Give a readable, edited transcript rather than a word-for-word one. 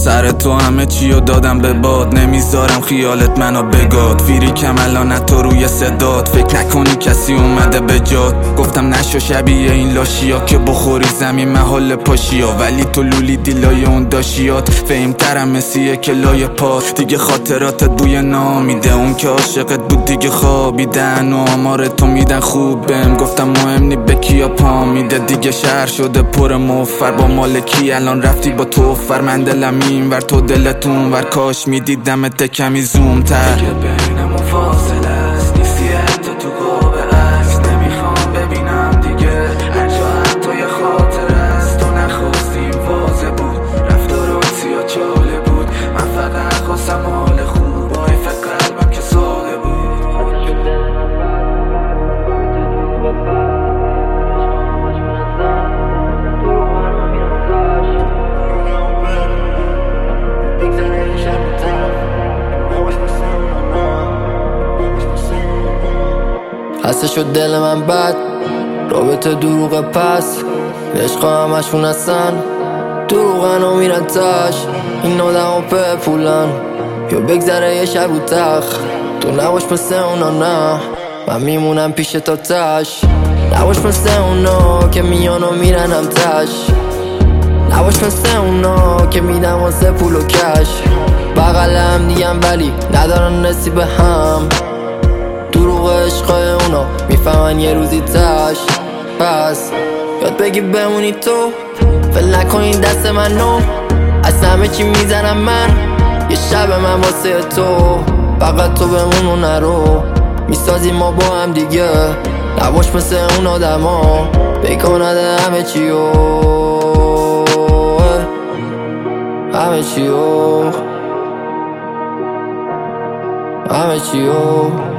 سر تو همه چیو دادم به باد، نمیذارم خیالت منو بگاد. فیریکم الان تو روی صدات، فکر نکنی کسی اومده به جات. گفتم نشو شبیه این لاشیا که بخوری زمین محل پاشیا، ولی تو لولی دیلای اون داشیات. فهمترم مسیه که لای پات، دیگه خاطراتت بوی نامیده. اون که عاشقت بود دیگه خوابیدن و آمار تو میدن خوب بهم. گفتم مهم نی به کیا پا میده، دیگه شهر شده پر مفر با مالکی. الان رفتی با توفر، من دلم این ور تو دلتون ور. کاش میدیدمت کمی زوم تر. دیگه بینمون فاصله است، نیستی حتی تو قاب عکس. نمیخوام ببینم دیگه هر جا حتی یه خاطر است. تو نخواستی این واضح بود، رفتارات سیاه چاله بود. من فقط خواستم حال خوب، با این فکر قلبم که ساده بود. خسته شد دل من بد، رابطه دروغ پس. عشق همشون هستن دروغن و میرن تش. این آدم ها به پولن یا بگذره یه شب و تخ. تو نباش مثل اونا، نه من میمونم پیش تا تش. نباش مثل اونا که میان و میرن هم تش. نباش مثل اونا که میدن واسه پول و کش. بغل هم دیگم ولی ندارن نصیب هم. دروغ عشقای اونا میفهمن یه روزی تش. پس یاد بگی بمونی تو، فل نکنی دست منو. از همه چی میزنم من، یه شب من واسه تو. فقط تو بمون و نرو، میسازی ما با هم دیگه. نباش مثل اون آدم ها بکنده همه چیو. همه چیو، همه چیو.